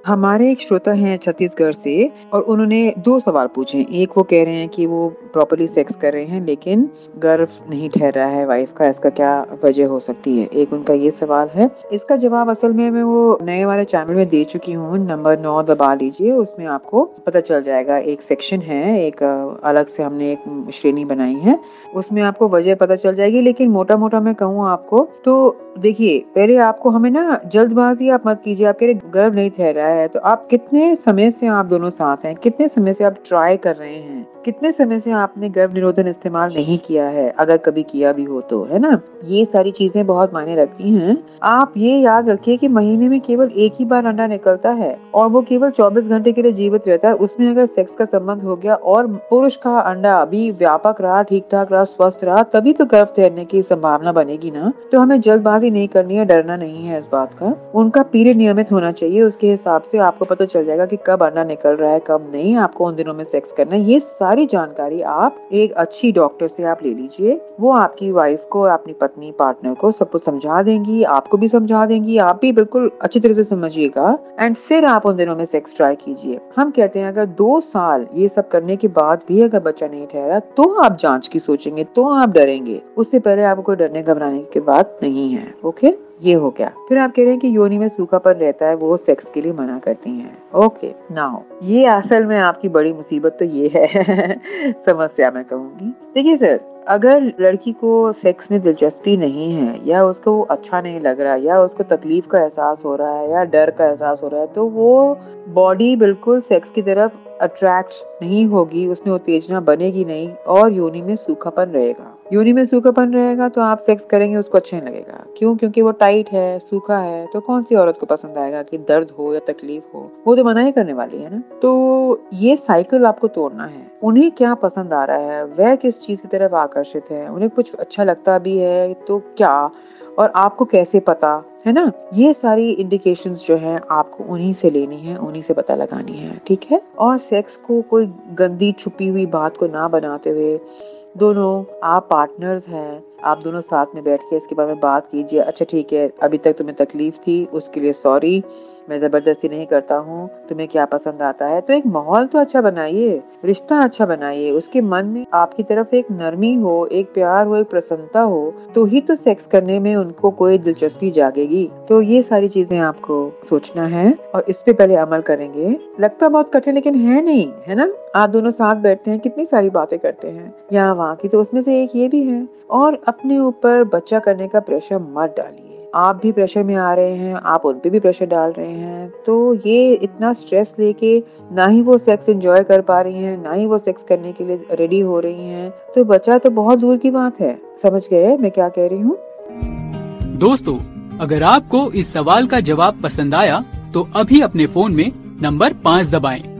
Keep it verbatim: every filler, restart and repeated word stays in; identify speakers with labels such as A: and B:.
A: हमारे एक श्रोता हैं छत्तीसगढ़ से और उन्होंने दो सवाल पूछे हैं। एक वो कह रहे हैं कि वो प्रॉपर्ली सेक्स कर रहे हैं लेकिन गर्भ नहीं ठहर रहा है वाइफ का, इसका क्या वजह हो सकती है। एक उनका ये सवाल है। इसका जवाब असल में मैं वो नए वाले चैनल में दे चुकी हूँ, नंबर नौ दबा लीजिए, उसमें आपको पता चल जाएगा। एक सेक्शन है, एक अलग से हमने एक श्रेणी बनाई है, उसमें आपको वजह पता चल जाएगी। लेकिन मोटा मोटा मैं कहूँ आपको तो देखिए, पहले आपको हमें ना जल्दबाजी आप मत कीजिए। आप कह रहे गर्भ नहीं ठहरा है, तो आप कितने समय से आप दोनों साथ हैं, कितने समय से आप ट्राई कर रहे हैं, कितने समय से आपने गर्भ निरोधन इस्तेमाल नहीं किया है, अगर कभी किया भी हो तो, है ना। ये सारी चीजें बहुत मायने रखती हैं। आप ये याद रखिए कि महीने में केवल एक ही बार अंडा निकलता है और वो केवल चौबीस घंटे के लिए जीवित रहता है। उसमें अगर सेक्स का संबंध हो गया और पुरुष का अंडा भी व्यापक रहा, ठीक ठाक रहा, स्वस्थ रहा, तभी तो गर्भ ठहरने की संभावना बनेगी ना। तो हमें जल्दबाजी नहीं करनी है, डरना नहीं है इस बात का। उनका पीरियड नियमित होना चाहिए, उसके हिसाब से आपको पता चल जाएगा कि कब अंडा निकल रहा है, कब नहीं। आपको उन दिनों में सेक्स करना है। ये सारी जानकारी आप एक अच्छी डॉक्टर से आप ले लीजिए। वो आपकी वाइफ को, अपनी पत्नी, पार्टनर को सब कुछ समझा देंगी, आपको भी समझा देंगी, आप भी बिल्कुल अच्छी तरह से समझिएगा। एंड फिर आप उन दिनों में सेक्स ट्राई कीजिए। हम कहते हैं अगर दो साल ये सब करने के बाद भी अगर बच्चा नहीं ठहरा तो आप जांच की सोचेंगे, तो आप डरेंगे। उससे पहले आपको कोई डरने घबराने की बात नहीं है। ओके, ये हो गया। फिर आप कह रहे हैं कि योनि में सूखापन रहता है, वो सेक्स के लिए मना करती हैं। ओके, नाउ ये असल में आपकी बड़ी मुसीबत तो ये है समस्या मैं कहूँगी। देखिए सर, अगर लड़की को सेक्स में दिलचस्पी नहीं है, या उसको अच्छा नहीं लग रहा, या उसको तकलीफ का एहसास हो रहा है, या डर का एहसास हो रहा है, तो वो बॉडी बिल्कुल सेक्स की तरफ अट्रैक्ट नहीं होगी, उसमें उत्तेजना बनेगी नहीं और योनि में सूखापन रहेगा। योनि में सूखापन रहेगा तो आप सेक्स करेंगे, उसको अच्छा नहीं लगेगा। क्यों? क्योंकि वो टाइट है, सूखा है। तो कौन सी औरत को पसंद आएगा कि दर्द हो या तकलीफ हो? वो तो मना ही करने वाली है ना। तो ये साइकिल आपको तोड़ना है। उन्हें क्या पसंद आ रहा है, वह किस चीज की तरफ आकर्षित है, उन्हें कुछ अच्छा लगता भी है तो क्या, और आपको कैसे पता, है ना। ये सारी इंडिकेशंस जो हैं आपको उन्हीं से लेनी है, उन्हीं से पता लगानी है, ठीक है। और सेक्स को कोई गंदी छुपी हुई बात को ना बनाते हुए, दोनों आप पार्टनर्स हैं, आप दोनों साथ में बैठ के इसके बारे में बात कीजिए। अच्छा ठीक है, अभी तक तुम्हें तकलीफ थी, उसके लिए सॉरी, मैं जबरदस्ती नहीं करता हूँ, तुम्हें क्या पसंद आता है। तो एक माहौल तो अच्छा बनाइए, रिश्ता अच्छा बनाइए, उसके मन में आपकी तरफ एक नरमी हो, एक प्यार हो, एक प्रसन्नता हो, तो ही तो सेक्स करने में उनको कोई दिलचस्पी जागेगी। तो ये सारी चीजें आपको सोचना है और इस पे पहले अमल करेंगे। लगता बहुत कठिन लेकिन है नहीं, है ना। आप दोनों साथ बैठते हैं, कितनी सारी बातें करते हैं यहाँ वहाँ की, तो उसमें से एक ये भी है। और अपने ऊपर बच्चा करने का प्रेशर मत डालिए। आप भी प्रेशर में आ रहे हैं, आप उन पे भी प्रेशर डाल रहे हैं, तो ये इतना स्ट्रेस लेके ना ही वो सेक्स एंजॉय कर पा रही हैं, ना ही वो सेक्स करने के लिए रेडी हो रही हैं, तो बच्चा तो बहुत दूर की बात है। समझ गए मैं क्या कह रही हूँ?
B: दोस्तों, अगर आपको इस सवाल का जवाब पसंद आया तो अभी अपने फोन में नंबर पाँच दबाएं।